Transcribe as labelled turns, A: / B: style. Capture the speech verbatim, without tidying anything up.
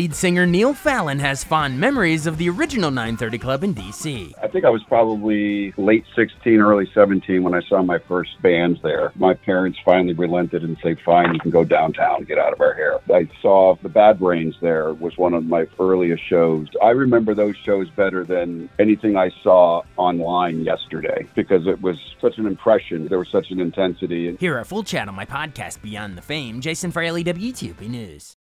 A: lead singer Neil Fallon has fond memories of the original nine thirty Club in D C.
B: I think I was probably late sixteen, early seventeen when I saw my first bands there. My parents finally relented and said, fine, you can go downtown, get out of our hair. I saw the Bad Brains there, was one of my earliest shows. I remember those shows better than anything I saw online yesterday because it was such an impression. There was such an intensity.
A: Hear our full chat on my podcast, Beyond the Fame. Jason Fraley, W T O P News.